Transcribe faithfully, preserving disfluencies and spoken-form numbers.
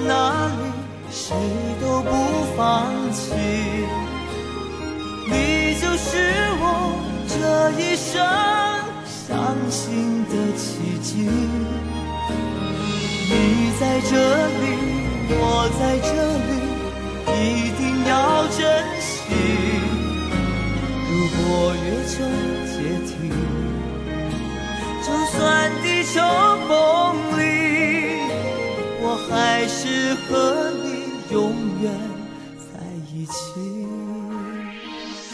哪里，谁都不放弃。你就是我这一生相信的奇迹。你在这里，我在这里，一定要珍惜。如果月球解体，就算地球崩离，我还是和你永远